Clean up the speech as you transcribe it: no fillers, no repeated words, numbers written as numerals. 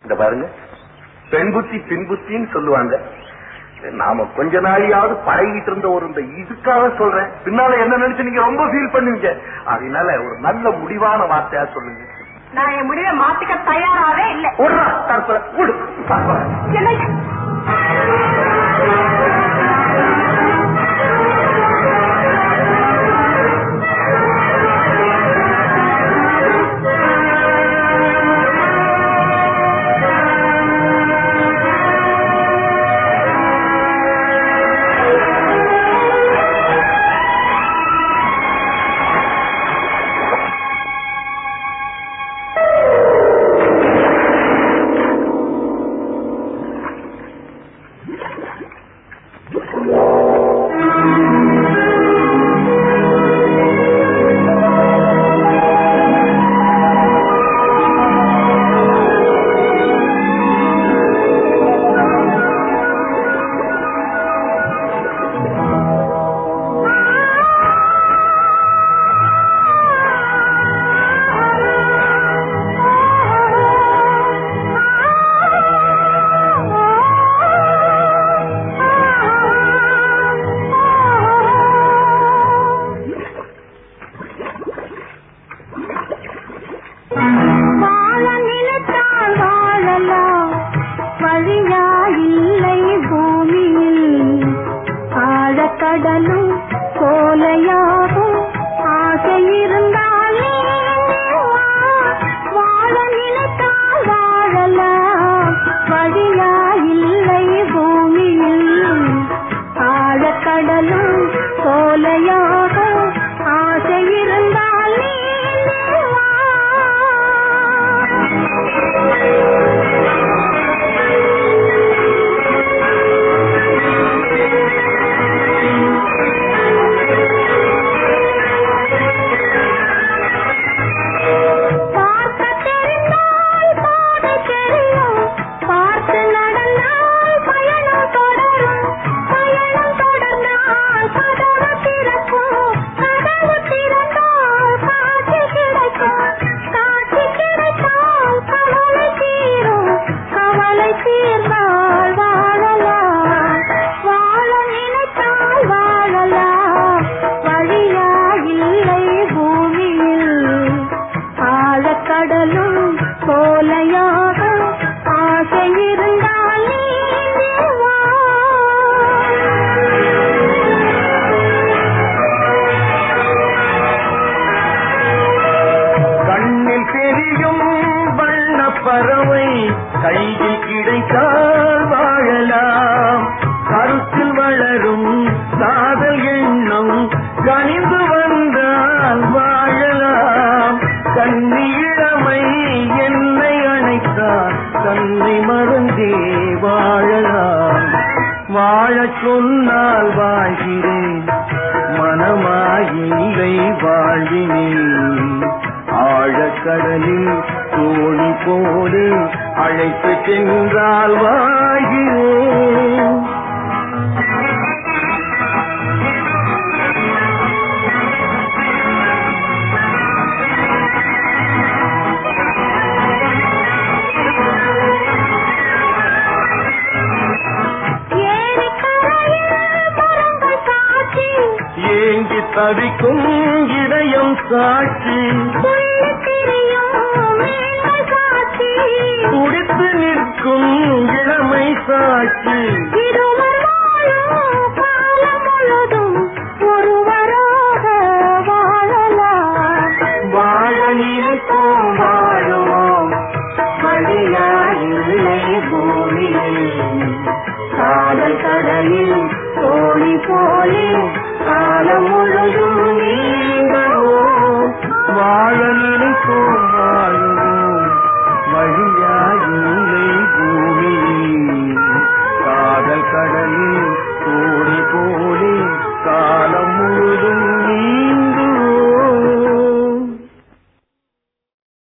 இந்த பாருங்க, பெண் புத்தி பின் புத்தின்னு சொல்லுவாங்க. நாம கொஞ்ச நாளையாவது பழகிட்டு இருந்த ஒரு இந்த இதுக்காக சொல்றேன். பின்னால என்ன நினைச்சு நீங்க ரொம்ப ஃபீல் பண்ணுவீங்க. அதனால ஒரு நல்ல முடிவான வார்த்தையா சொல்லுங்க. நான் என் முடிவை மாத்திக்க தயாராகவே இல்லை. சொன்னால் வாழ்கிறேன், மனமாயில்லை வாழ்வினேன். ஆழக்கடலில் தோணி போடு அழைத்து சென்றால் வாழ்கிறேன். தவிக்கும் இதயம் சாட்சி துடித்து நிற்கும் இளமை சாட்சி வாழ நினைப்போம் வாழுவோம் வழியாயில்லை பூமியில் காதல் கடலில் தோணி போலே காலம் முழுதும்